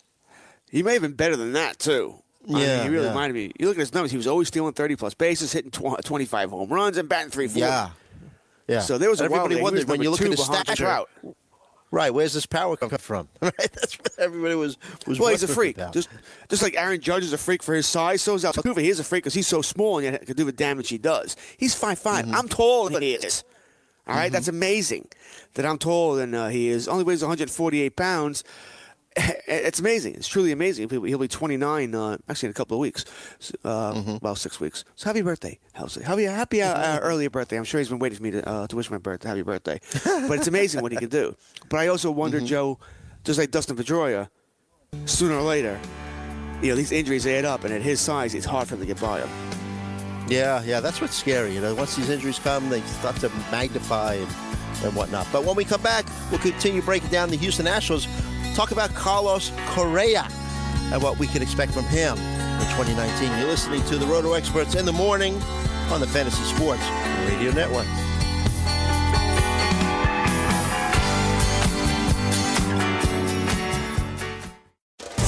He may have been better than that too. Yeah, I mean, he really yeah. reminded me. You look at his numbers; he was always stealing thirty-plus bases, hitting twenty-five home runs, and batting three forty. Yeah, yeah. So there was a everybody while wondered when you look at his stature. Right, where's this power come from? Right, that's what everybody was was. Well, he's a freak. About. Just just like Aaron Judge is a freak for his size, so is Altuve. He's a freak because he's so small and yet can do the damage he does. He's five five. Mm-hmm. I'm taller than he is. All right, mm-hmm. That's amazing that I'm taller than uh, he is. Only weighs one hundred forty-eight pounds. It's amazing. It's truly amazing. He'll be twenty-nine, uh, actually in a couple of weeks. Uh, mm-hmm. Well, six weeks. So happy birthday, Halsey. Happy, happy uh, uh, earlier birthday. I'm sure he's been waiting for me to, uh, to wish my birthday. Happy birthday. But it's amazing what he can do. But I also wonder, mm-hmm. Joe, just like Dustin Pedroia, sooner or later, you know, these injuries add up, and at his size, it's hard for him to get by him. Yeah, yeah, that's what's scary. You know, once these injuries come, they start to magnify and, and whatnot. But when we come back, we'll continue breaking down the Houston Astros. Talk about Carlos Correa and what we can expect from him in twenty nineteen. You're listening to the Roto Experts in the morning on the Fantasy Sports Radio Network.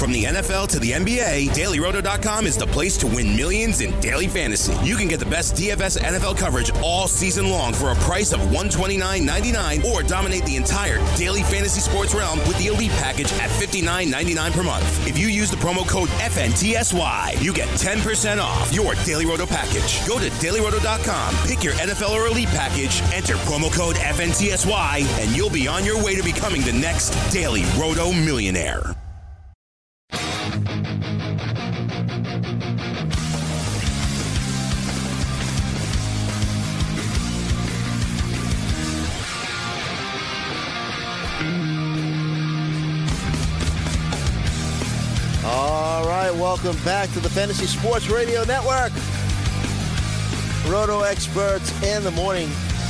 From the N F L to the N B A, Daily Roto dot com is the place to win millions in daily fantasy. You can get the best D F S N F L coverage all season long for a price of one hundred twenty-nine dollars and ninety-nine cents, or dominate the entire daily fantasy sports realm with the Elite package at fifty-nine ninety-nine per month. If you use the promo code F N T S Y, you get ten percent off your Daily Roto package. Go to Daily Roto dot com, pick your N F L or Elite package, enter promo code F N T S Y, and you'll be on your way to becoming the next Daily Roto millionaire. All right, welcome back to the Fantasy Sports Radio Network. Roto experts in the morning.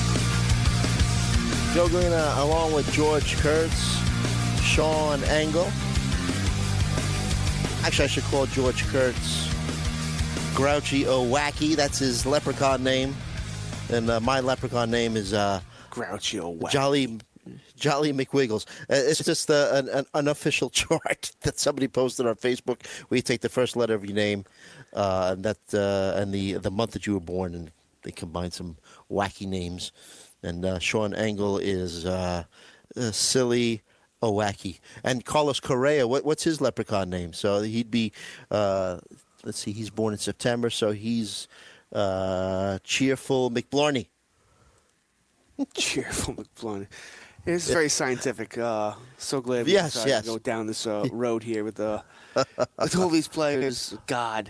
Joe Galena along with George Kurtz, Sean Engel. Actually, I should call George Kurtz Grouchy O'Wacky. That's his leprechaun name. And uh, my leprechaun name is uh, Grouchy O'Wacky. Jolly Jolly McWiggles. Uh, it's just uh, an, an unofficial chart that somebody posted on Facebook where you take the first letter of your name uh, and that uh, and the the month that you were born, and they combine some wacky names. And uh, Sean Engel is uh, uh, Silly O'Wacky. And Carlos Correa, what, what's his leprechaun name? So he'd be, uh, let's see, he's born in September, so he's uh, Cheerful McBlarney. Cheerful McBlarney. It's very scientific. Uh, so glad we Yes, decided yes. to go down this uh, road here with, uh, with all these players. God.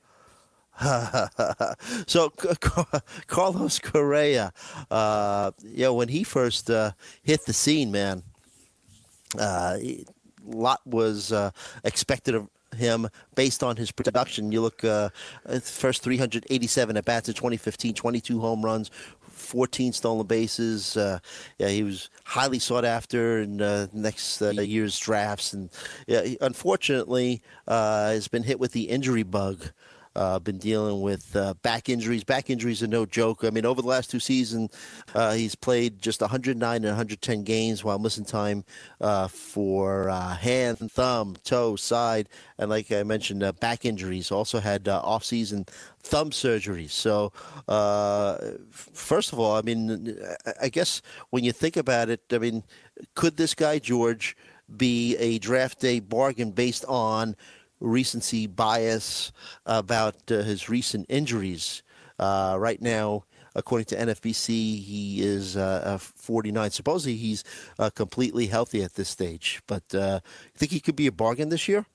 So Carlos Correa, uh, you know, when he first uh, hit the scene, man, uh, a lot was uh, expected of him based on his production. You look, uh, first three hundred eighty-seven at bats in twenty fifteen, twenty-two home runs, fourteen stolen bases. Uh, yeah, he was highly sought after in uh, next uh, year's drafts, and yeah, he, unfortunately, uh, has been hit with the injury bug. Uh, been dealing with uh, back injuries. Back injuries are no joke. I mean, over the last two seasons, uh, he's played just one hundred nine and one hundred ten games while missing time uh, for uh, hand, thumb, toe, side, and like I mentioned, uh, back injuries. Also had uh, off-season thumb surgeries. So, uh, first of all, I mean, I guess when you think about it, I mean, could this guy, George, be a draft day bargain based on recency bias about uh, his recent injuries? Uh, right now, according to N F B C, he is uh, forty-nine. Supposedly, he's uh, completely healthy at this stage. But uh, you think he could be a bargain this year?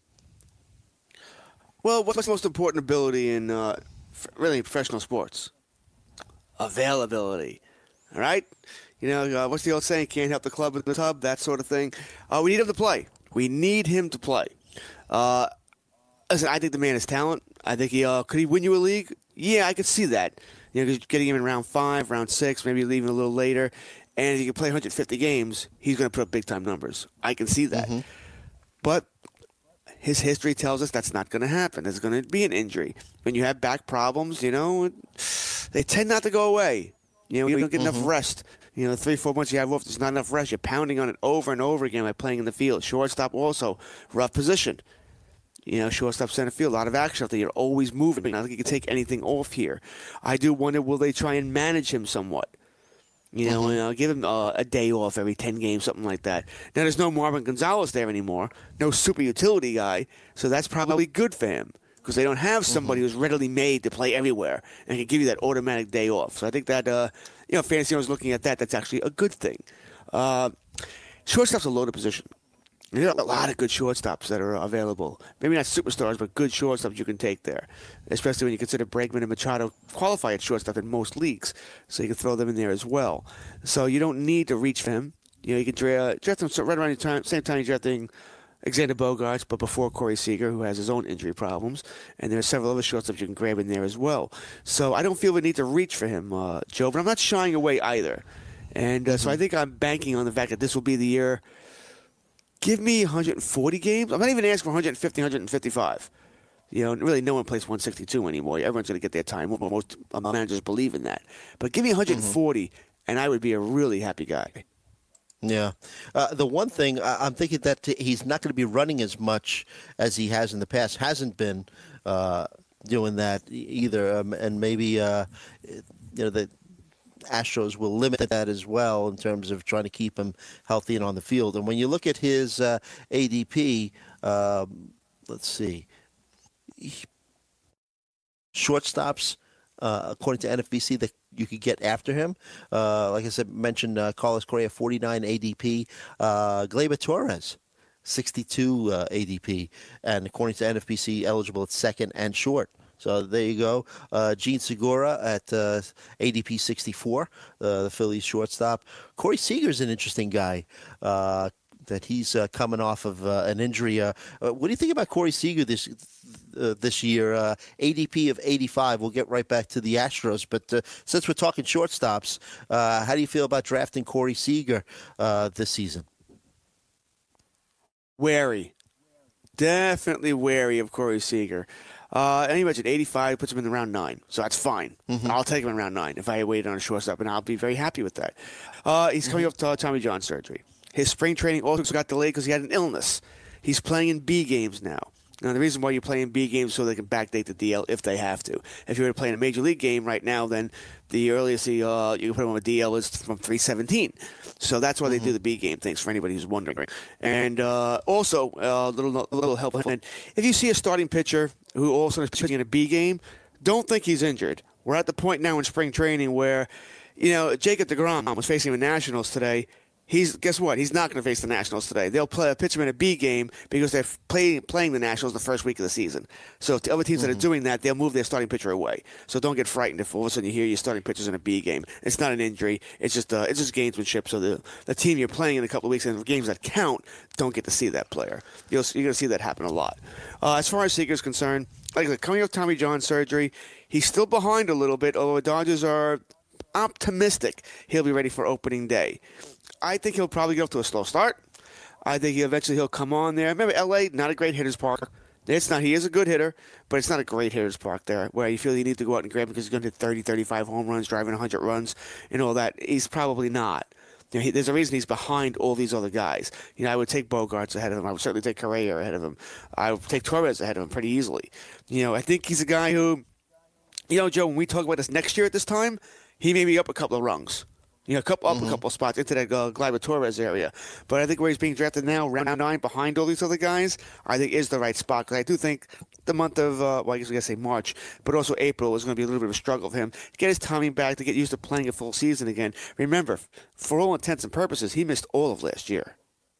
Well, what's the most important ability in uh, f- really professional sports? Availability. All right? You know, uh, what's the old saying? Can't help the club in the tub, that sort of thing. Uh, we need him to play. We need him to play. Uh, listen, I think the man is talent. I think he uh, could he win you a league? Yeah, I could see that. You know, getting him in round five, round six, maybe leaving a little later. And if he can play one hundred fifty games, he's going to put up big-time numbers. I can see that. Mm-hmm. But his history tells us that's not going to happen. There's going to be an injury. When you have back problems, you know, they tend not to go away. You know, you don't get mm-hmm. enough rest. You know, three, four months you have off, there's not enough rest. You're pounding on it over and over again by playing in the field. Shortstop also, rough position. You know, shortstop, center field, a lot of action out there. You're always moving. I don't think you can take anything off here. I do wonder, will they try and manage him somewhat? You know, mm-hmm. uh, give him uh, a day off every ten games, something like that. Now, there's no Marvin Gonzalez there anymore, no super utility guy, so that's probably good for him because they don't have somebody mm-hmm. who's readily made to play everywhere and can give you that automatic day off. So I think that, uh, you know, fantasy owners looking at that, that's actually a good thing. Uh, shortstop's a loaded position. There are a lot of good shortstops that are available. Maybe not superstars, but good shortstops you can take there, especially when you consider Bregman and Machado qualify at shortstop in most leagues, so you can throw them in there as well. So you don't need to reach for him. You know, you can draft, draft them right around the time, same time you're drafting Xander Bogaerts, but before Corey Seager, who has his own injury problems, and there are several other shortstops you can grab in there as well. So I don't feel the need to reach for him, uh, Joe, but I'm not shying away either. And uh, mm-hmm. so I think I'm banking on the fact that this will be the year. Give me one hundred forty games. I'm not even asking for one hundred fifty, one hundred fifty-five. You know, really no one plays one sixty-two anymore. Everyone's going to get their time. Most managers believe in that. But give me one hundred forty, mm-hmm. and I would be a really happy guy. Yeah. Uh, the one thing, uh, I'm thinking that he's not going to be running as much as he has in the past. Hasn't been uh, doing that either. Um, and maybe, uh, you know, the Astros will limit that as well in terms of trying to keep him healthy and on the field. And when you look at his uh, A D P, um, let's see, he, shortstops, uh, according to N F B C, that you could get after him. Uh, like I said, mentioned uh, Carlos Correa, forty-nine A D P. Uh, Gleyber Torres, sixty-two uh, A D P. And according to N F B C, eligible at second and short. So there you go. Uh, Gene Segura at uh, A D P sixty-four, uh, the Phillies shortstop. Corey Seager's an interesting guy. Uh, that he's uh, coming off of uh, an injury. Uh, uh, what do you think about Corey Seager this uh, this year? Uh, A D P of eighty-five. We'll get right back to the Astros. But uh, since we're talking shortstops, uh, how do you feel about drafting Corey Seager uh, this season? Wary. Definitely wary of Corey Seager. Uh, and you mentioned eighty-five, puts him in the round nine, so that's fine. Mm-hmm. I'll take him in round nine if I waited on a shortstop, and I'll be very happy with that. Uh, he's coming mm-hmm. up to Tommy John surgery. His spring training also got delayed because he had an illness. He's playing in B games now. Now, the reason why you're playing B games is so they can backdate the D L if they have to. If you were to play in a major league game right now, then the earliest he, uh, you can put him on a D L is from three seventeen. So that's why mm-hmm. they do the B game things, for anybody who's wondering. And uh, also, a uh, little, little help. And if you see a starting pitcher who also is pitching in a B game, don't think he's injured. We're at the point now in spring training where, you know, Jacob deGrom was facing the Nationals today. He's guess what? He's not going to face the Nationals today. They'll play pitch him in a B game because they're play, playing the Nationals the first week of the season. So to other teams mm-hmm. that are doing that, they'll move their starting pitcher away. So don't get frightened if all of a sudden you hear your starting pitcher's in a B game. It's not an injury. It's just uh, it's just gamesmanship. So the the team you're playing in a couple of weeks and the games that count don't get to see that player. You'll, you're going to see that happen a lot. Uh, as far as Seager's concerned, like I said, coming off Tommy John surgery, he's still behind a little bit. Although the Dodgers are optimistic he'll be ready for opening day. I think he'll probably get off to a slow start. I think he eventually he'll come on there. Remember, L A, not a great hitter's park. It's not. He is a good hitter, but it's not a great hitter's park there where you feel you need to go out and grab him because he's going to hit thirty, thirty-five home runs, driving one hundred runs, and all that. He's probably not. You know, he, there's a reason he's behind all these other guys. You know, I would take Bogarts ahead of him. I would certainly take Correa ahead of him. I would take Torres ahead of him pretty easily. You know, I think he's a guy who, you know, Joe, when we talk about this next year at this time, he may be up a couple of rungs. You know, a couple, up mm-hmm. a couple of spots into that uh, Gleyber Torres area. But I think where he's being drafted now, round nine, behind all these other guys, I think is the right spot. Because I do think the month of, uh, well, I guess we got to say March, but also April is going to be a little bit of a struggle for him to get his timing back, to get used to playing a full season again. Remember, for all intents and purposes, he missed all of last year.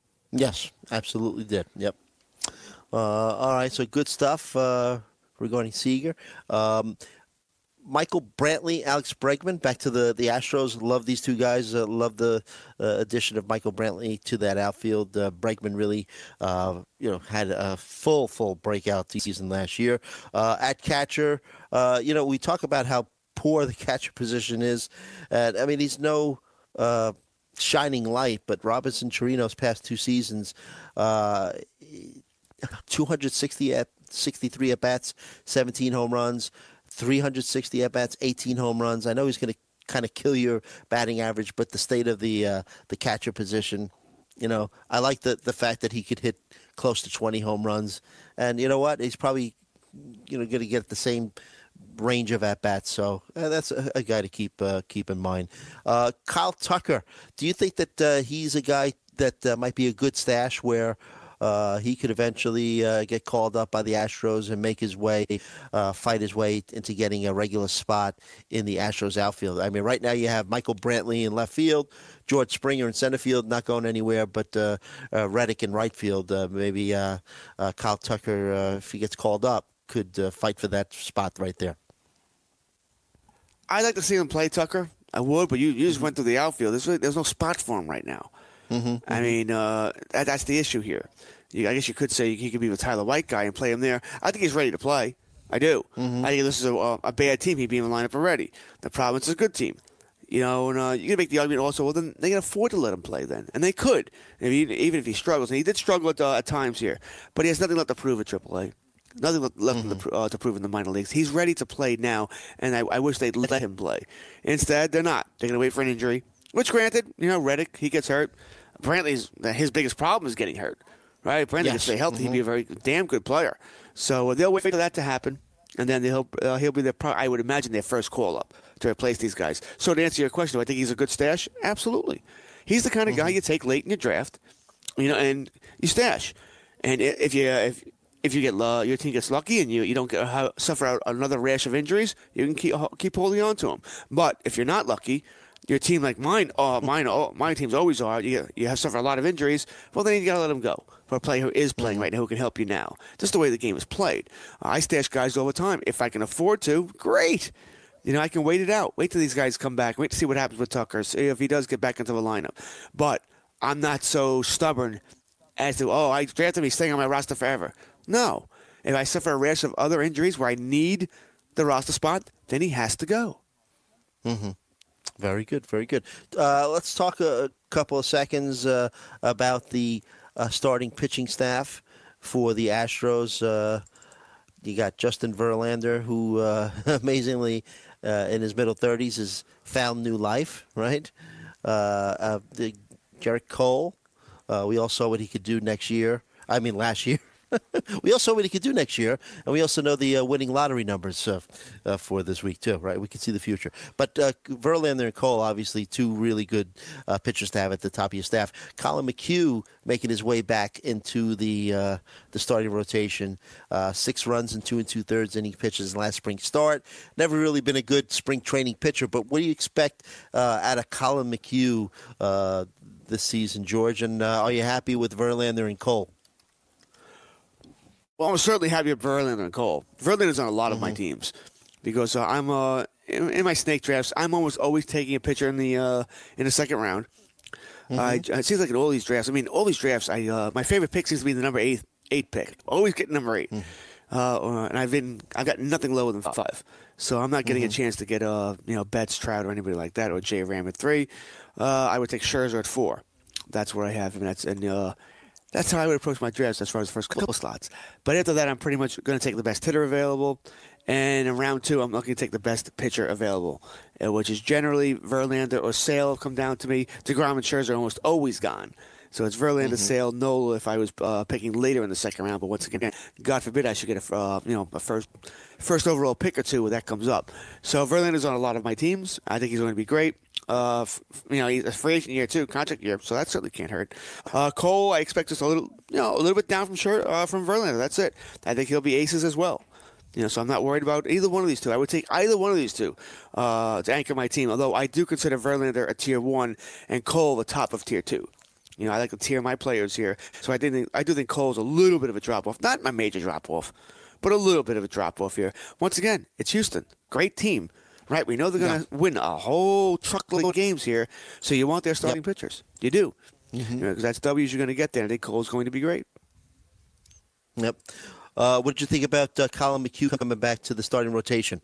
Yes, absolutely did. Yep. Uh, all right, so good stuff uh, regarding Seager. Um Michael Brantley, Alex Bregman, back to the, the Astros. Love these two guys. Uh, love the uh, addition of Michael Brantley to that outfield. Uh, Bregman really, uh, you know, had a full, full breakout season last year. Uh, at catcher, uh, you know, we talk about how poor the catcher position is. And, I mean, he's no uh, shining light, but Robinson Chirinos past two seasons, uh, two hundred sixty at, sixty-three at-bats, seventeen home runs. three hundred sixty at-bats, eighteen home runs. I know he's going to kind of kill your batting average, but the state of the uh, the catcher position, you know, I like the, the fact that he could hit close to twenty home runs. And you know what? He's probably, you know, going to get the same range of at-bats. So uh, that's a, a guy to keep uh, keep in mind. Uh, Kyle Tucker, do you think that uh, he's a guy that uh, might be a good stash where Uh, he could eventually uh, get called up by the Astros and make his way, uh, fight his way into getting a regular spot in the Astros outfield? I mean, right now you have Michael Brantley in left field, George Springer in center field, not going anywhere, but uh, uh, Reddick in right field. Uh, maybe uh, uh, Kyle Tucker, uh, if he gets called up, could uh, fight for that spot right there. I'd like to see him play, Tucker. I would, but you, you just went through the outfield. There's, really, there's no spot for him right now. Mm-hmm. I mean, uh, that, that's the issue here. You, I guess you could say he could be with Tyler White guy and play him there. I think he's ready to play. I do. Mm-hmm. I think this is a, a bad team. He'd be in the lineup already. The problem is it's a good team. You know, and uh, you can make the argument also, well, then they can afford to let him play then. And they could, if he, even if he struggles. And he did struggle at, uh, at times here. But he has nothing left to prove at triple A. Nothing left mm-hmm. to, uh, to prove in the minor leagues. He's ready to play now, and I, I wish they'd let him play. Instead, they're not. They're going to wait for an injury, which, granted, you know, Reddick, he gets hurt. Brantley's his biggest problem is getting hurt, right? Brantley Yes. could stay healthy; Mm-hmm. he'd be a very damn good player. So they'll wait for that to happen, and then they'll uh, he'll be their. Pro- I would imagine their first call up to replace these guys. So to answer your question, do I think he's a good stash? Absolutely. He's the kind of guy you take late in your draft, you know, and you stash. And i- if you if if you get uh, your team gets lucky and you, you don't get, uh, suffer out another rash of injuries, you can keep keep holding on to him. But if you're not lucky, your team like mine, uh, mine, oh, my teams always are. You you have suffered a lot of injuries. Well, then you got to let him go for a player who is playing right now who can help you now. Just the way the game is played. Uh, I stash guys all the time. If I can afford to, great. You know, I can wait it out. Wait till these guys come back. Wait to see what happens with Tucker. See if he does get back into the lineup. But I'm not so stubborn as to, oh, I drafted him, he's staying on my roster forever. No. If I suffer a rash of other injuries where I need the roster spot, then he has to go. Mm-hmm. Very good, very good. Uh, let's talk a, a couple of seconds uh, about the uh, starting pitching staff for the Astros. Uh, you got Justin Verlander, who uh, amazingly uh, in his middle thirties has found new life, right? Uh, uh, the, Garrett Cole, uh, we all saw what he could do next year. I mean, last year. We also know what he could do next year, and we also know the uh, winning lottery numbers uh, uh, for this week too, right? We can see the future. But uh, Verlander and Cole, obviously, two really good uh, pitchers to have at the top of your staff. Colin McHugh making his way back into the uh, the starting rotation. Uh, six runs and two and two thirds inning pitches in last spring start. Never really been a good spring training pitcher, but what do you expect uh, out of Colin McHugh uh, this season, George? And uh, are you happy with Verlander and Cole? Well, I'm certainly happy with Verlander and Cole. Verlander's on a lot mm-hmm. of my teams because uh, I'm uh, in, in my snake drafts. I'm almost always taking a pitcher in the uh, in the second round. Mm-hmm. Uh, it seems like in all these drafts. I mean, all these drafts. I uh, my favorite pick seems to be the number eight eight pick. Always get number eight, mm-hmm. uh, and I've been I've got nothing lower than five. So I'm not getting mm-hmm. a chance to get uh you know Betts, Trout, or anybody like that, or J Ram at three. Uh, I would take Scherzer at four. That's where I have him. That's and. Uh, That's how I would approach my drafts as far as the first couple slots. But after that, I'm pretty much going to take the best hitter available. And in round two, I'm looking to take the best pitcher available, uh, which is generally Verlander or Sale come down to me. DeGrom and Scherzer are almost always gone. So it's Verlander, mm-hmm. Sale, Nola if I was uh, picking later in the second round. But once again, God forbid I should get a uh, you know a first first overall pick or two when that comes up. So Verlander's on a lot of my teams. I think he's going to be great. Uh, you know, he's a free agent year too, contract year, so that certainly can't hurt. Uh, Cole, I expect just a little, you know, a little bit down from Scher- uh, from Verlander. That's it. I think he'll be aces as well. You know, so I'm not worried about either one of these two. I would take either one of these two uh, to anchor my team. Although I do consider Verlander a tier one and Cole the top of tier two. You know, I like to tier my players here, so I do think I do think Cole's a little bit of a drop off, not my major drop off, but a little bit of a drop off here. Once again, it's Houston, great team. Right, we know they're going to yeah. win a whole truckload of games here, so you want their starting yep. pitchers. You do. Mm-hmm. You know, 'cause that's W's you're going to get there. I think Cole's going to be great. Yep. Uh, what did you think about uh, Colin McHugh coming back to the starting rotation?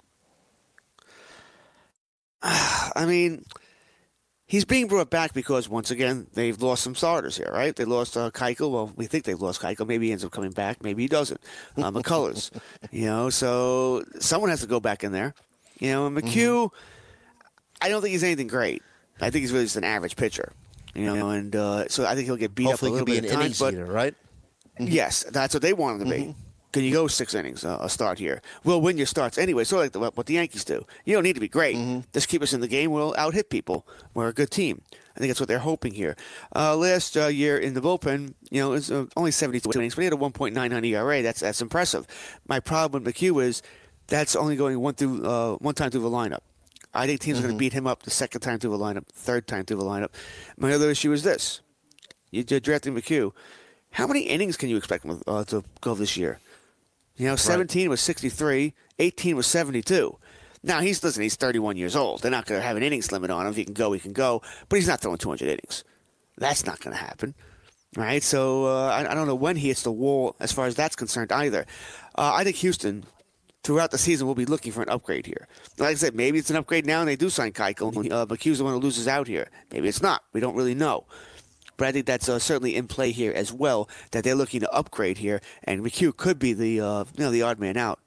I mean, he's being brought back because, once again, they've lost some starters here, right? They lost uh, Keuchel. Well, we think they've lost Keuchel. Maybe he ends up coming back. Maybe he doesn't. Uh, McCullers. You know, so someone has to go back in there. You know, and McHugh, mm-hmm. I don't think he's anything great. I think he's really just an average pitcher. You know, and uh, so I think he'll get beat Hopefully up a little bit at times. But eater, right? Mm-hmm. Yes, that's what they want him to be. Mm-hmm. Can you go six innings uh, a start here? We'll win your starts anyway, sort of like the, what the Yankees do. You don't need to be great. Mm-hmm. Just keep us in the game. We'll out-hit people. We're a good team. I think that's what they're hoping here. Uh, last uh, year in the bullpen, you know, it was uh, only seventy-two innings, but he had a one point nine nine E R A. That's that's impressive. My problem with McHugh is that's only going one through uh, one time through the lineup. I think teams mm-hmm. are going to beat him up the second time through the lineup, third time through the lineup. My other issue is this: you're drafting McHugh. How many innings can you expect him uh, to go this year? You know, seventeen right. was sixty-three, eighteen was seventy-two. Now he's listen, he's thirty-one years old. They're not going to have an innings limit on him. If he can go, he can go. But he's not throwing two hundred innings. That's not going to happen. Right? So uh, I, I don't know when he hits the wall as far as that's concerned either. Uh, I think Houston, throughout the season, will be looking for an upgrade here. Like I said, maybe it's an upgrade now and they do sign Keuchel. Uh, McHugh's the one who loses out here. Maybe it's not. We don't really know. But I think that's uh, certainly in play here as well, that they're looking to upgrade here, and McHugh could be the uh, you know the odd man out.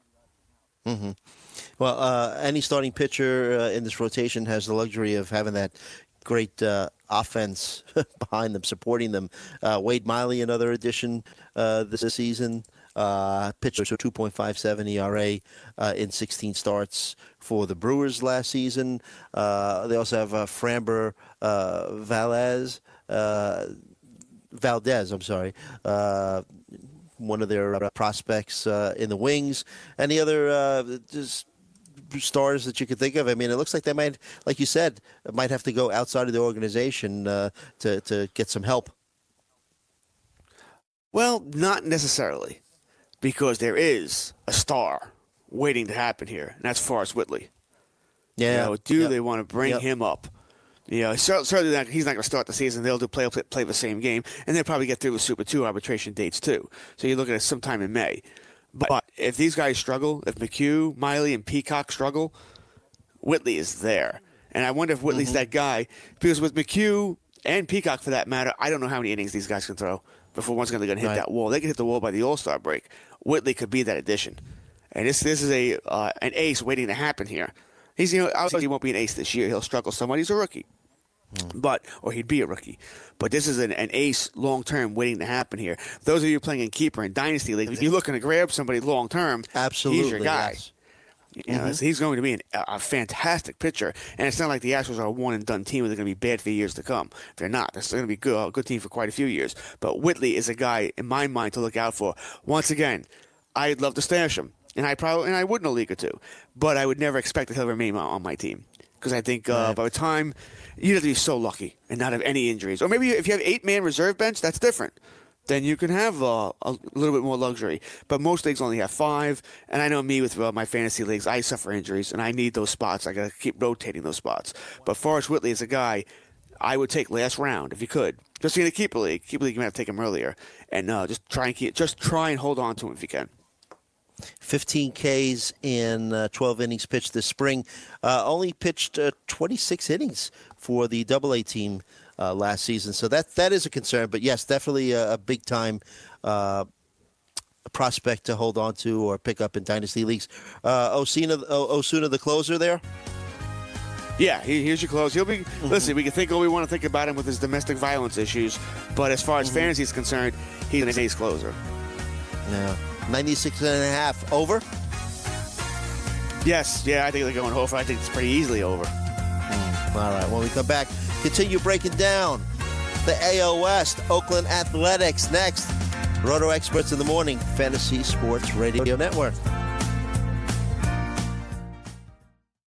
Mm-hmm. Well, uh, any starting pitcher uh, in this rotation has the luxury of having that great uh, offense behind them, supporting them. Uh, Wade Miley, another addition uh, this season. Uh, pitcher to two point five seven E R A uh, in sixteen starts for the Brewers last season. Uh, they also have uh, Framber uh, Valdez, uh, Valdez, I'm sorry, uh, one of their uh, prospects uh, in the wings. Any other uh, just stars that you could think of? I mean, it looks like they might, like you said, might have to go outside of the organization uh, to, to get some help. Well, not necessarily, because there is a star waiting to happen here, and that's Forrest Whitley. Yeah. You know, do yep. they want to bring yep. him up? You know, certainly not, he's not going to start the season. They'll do play, play play the same game, and they'll probably get through with Super two arbitration dates too. So you're looking at sometime in May. But if these guys struggle, if McHugh, Miley, and Peacock struggle, Whitley is there. And I wonder if Whitley's mm-hmm. that guy. Because with McHugh and Peacock, for that matter, I don't know how many innings these guys can throw before one's going to hit right. that wall. They can hit the wall by the All-Star break. Whitley could be that addition. And this this is a uh, an ace waiting to happen here. He's you know obviously he won't be an ace this year. He'll struggle somewhat. He's a rookie. Mm. But or he'd be a rookie. But this is an, an ace long-term waiting to happen here. Those of you playing in Keeper and Dynasty League, if you're looking to grab somebody long-term, absolutely, he's your guy. Yes. You know, mm-hmm. He's going to be an, a fantastic pitcher. And it's not like the Astros are a one-and-done team where they're going to be bad for years to come. They're not. They're still going to be good, a good team for quite a few years. But Whitley is a guy, in my mind, to look out for. Once again, I'd love to stash him. And I probably and I would in a league or two. But I would never expect that he'll remain on, on my team. Because I think uh, right. by the time, you'd have to be so lucky and not have any injuries. Or maybe if you have eight-man reserve bench, that's different. Then you can have uh, a little bit more luxury. But most leagues only have five. And I know me with uh, my fantasy leagues, I suffer injuries, and I need those spots. I got to keep rotating those spots. But Forrest Whitley is a guy I would take last round if you could. Just in a keeper league. Keeper league, you might have to take him earlier. And uh, just try and keep, just try and hold on to him if you can. fifteen Ks in uh, twelve innings pitched this spring. Uh, only pitched uh, twenty-six innings for the Double A team uh, last season. So that that is a concern. But, yes, definitely a, a big-time uh, prospect to hold on to or pick up in Dynasty Leagues. Uh, Osuna, Osuna, the closer there? Yeah, he, here's your close. He'll be. Mm-hmm. Listen, we can think all we want to think about him with his domestic violence issues. But as far as mm-hmm. fantasy is concerned, he's an ace closer. Yeah. ninety-six and a half over? Yes, yeah, I think they're going over. I think it's pretty easily over. Mm. All right, when we come back, continue breaking down the A L West, Oakland Athletics next. Roto Experts in the Morning, Fantasy Sports Radio Network.